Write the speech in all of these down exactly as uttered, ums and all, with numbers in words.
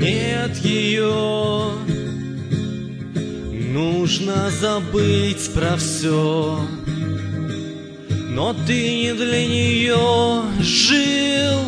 нет ее. Нужно забыть про все, но ты не для нее жил.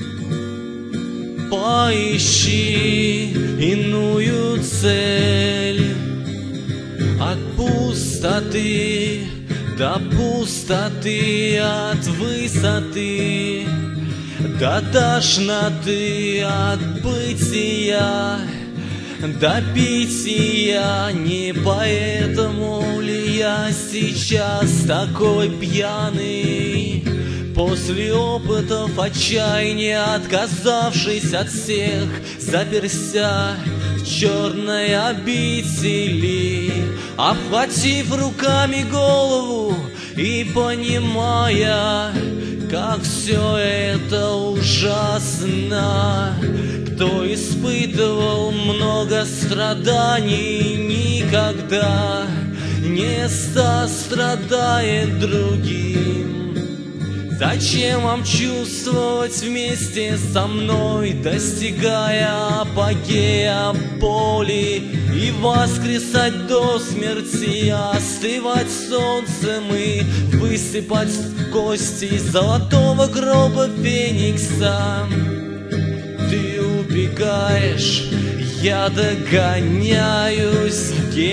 Поищи иную цель. От пустоты до пустоты, от высоты до тошноты, от бытия до пития. Не поэтому ли я сейчас такой пьяный? После опытов отчаяния, отказавшись от всех, заперся в черной обители, обхватив руками голову и понимая, как все это ужасно. Кто испытывал много страданий, никогда не сострадает другим. Зачем вам чувствовать вместе со мной, достигая апогея боли, и воскресать до смерти, остывать солнцем и высыпать кости из золотого гроба феникса? Ты убегаешь, я догоняюсь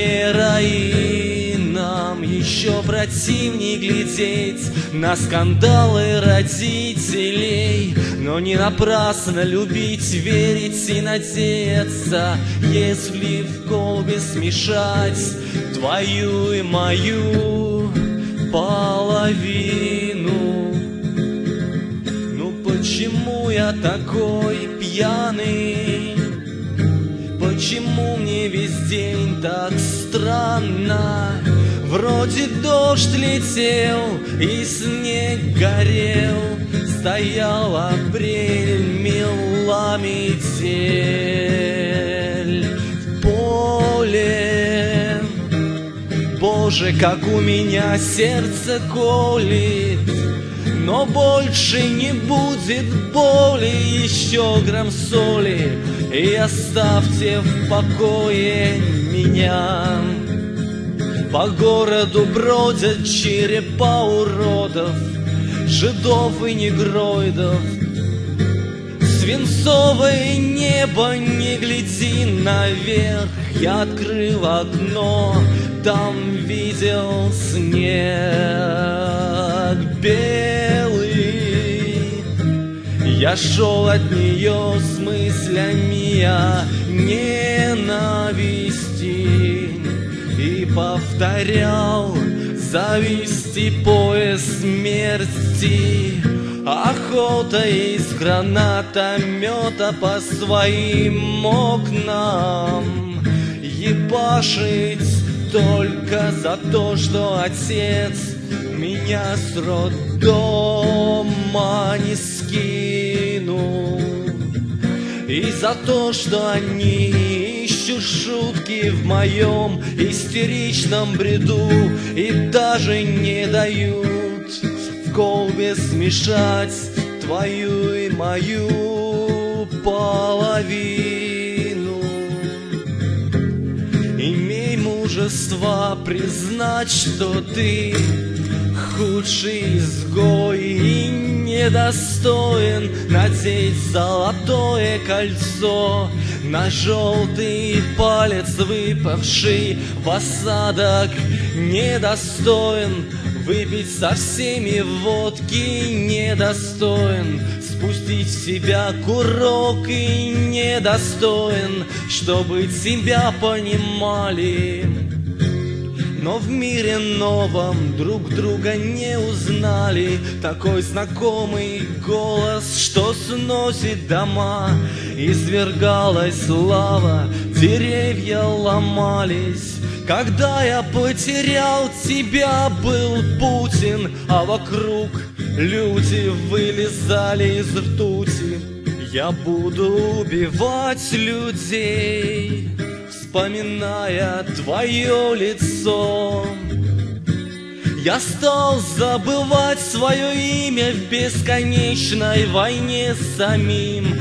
героином. Еще противней глядеть на скандалы родителей, но не напрасно любить, верить и надеяться, если в колбе смешать твою и мою половину. Ну почему я такой пьяный? Почему мне весь день так странно? Вроде дождь летел и снег горел, стоял апрель, мела метель в поле. Боже, как у меня сердце колет, но больше не будет боли. Еще грамм соли и оставьте в покое меня. По городу бродят черепа уродов, жидов и негроидов. Свинцовое небо, не гляди наверх. Я открыл окно, там видел снег белый. Я шел от нее с мыслями о ненависти и повторял: завести пояс смерти. Охота из гранатомета по своим окнам, ебашить только за то, что отец меня с роддома не скинул, и за то, что они ищут шутки в моем истеричном бреду и даже не дают в колбе смешать твою и мою половину. Имей мужество признать, что ты худший изгой и недостоин надеть золотое кольцо на желтый палец, выпавший в осадок. Недостоин выпить со всеми водки, недостоин спустить в себя курок и недостоин, чтобы тебя понимали. Но в мире новом друг друга не узнали. Такой знакомый голос, что сносит дома. Извергалась лава, деревья ломались. Когда я потерял тебя, был Путин, а вокруг люди вылезали из ртути. Я буду убивать людей, вспоминая твое лицо. Я стал забывать свое имя в бесконечной войне с самим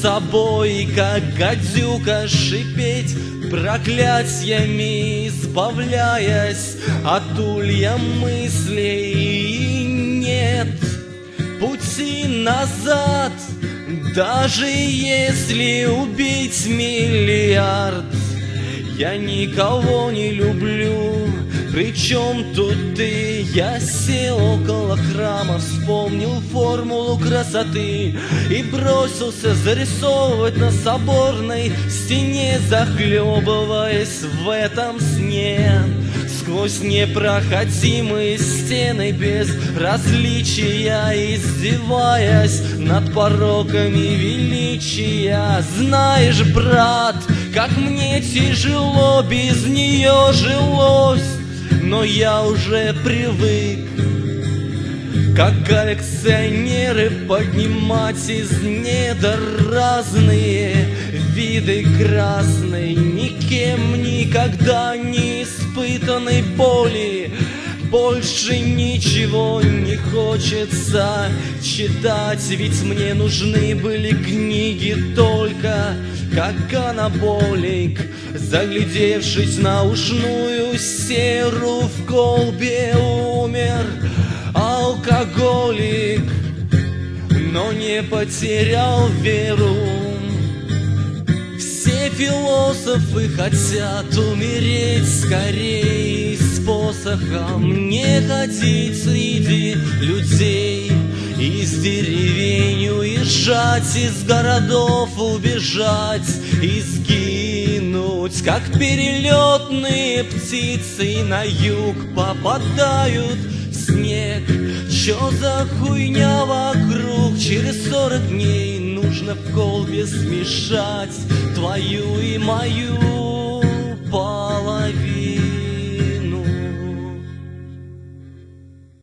собой, как гадюка, шипеть, проклятиями избавляясь от улья мыслей. И нет пути назад, даже если убить миллиард. Я никого не люблю, причем тут ты? Я сел около храма, вспомнил формулу красоты и бросился зарисовывать на соборной стене, захлебываясь в этом сне. Сквозь непроходимые стены без различия, издеваясь над пороками величия. Знаешь, брат, как мне тяжело без нее жилось, но я уже привык, как коллекционеры, поднимать из недр разные виды красной, никем никогда не испытанной боли. Больше ничего не хочется читать, ведь мне нужны были книги только как анаболик. Заглядевшись на ушную серу, в колбе умер алкоголик, но не потерял веру. Все философы хотят умереть скорее с посохом, не ходить среди людей, из деревень уезжать, из городов убежать и сгинуть, как перелетные птицы на юг попадают в снег. Чё за хуйня вокруг? Через сорок дней нужно в колбе смешать твою и мою